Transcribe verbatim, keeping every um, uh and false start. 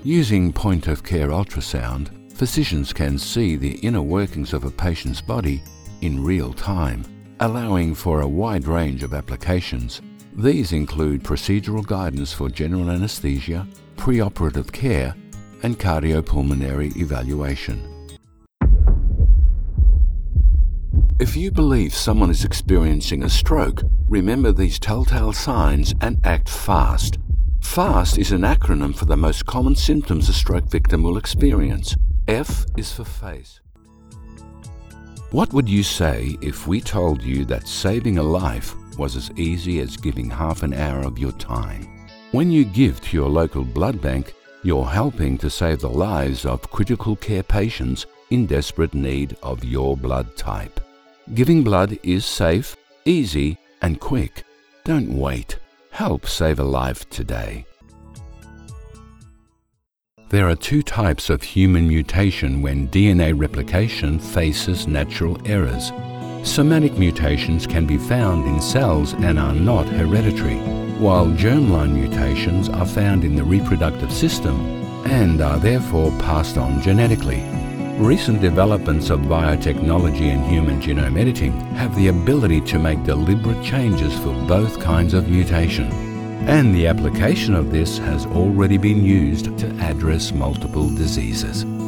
Using point-of-care ultrasound, physicians can see the inner workings of a patient's body in real time, allowing for a wide range of applications. These include procedural guidance for general anesthesia, preoperative care, and cardiopulmonary evaluation. If you believe someone is experiencing a stroke, remember these telltale signs and act fast. FAST is an acronym for the most common symptoms a stroke victim will experience. F is for face. What would you say if we told you that saving a life was as easy as giving half an hour of your time? When you give to your local blood bank, you're helping to save the lives of critical care patients in desperate need of your blood type. Giving blood is safe, easy, and quick. Don't wait. Help save a life today. There are two types of human mutation when D N A replication faces natural errors. Somatic mutations can be found in cells and are not hereditary, while germline mutations are found in the reproductive system and are therefore passed on genetically. Recent developments of biotechnology and human genome editing have the ability to make deliberate changes for both kinds of mutation, and the application of this has already been used to address multiple diseases.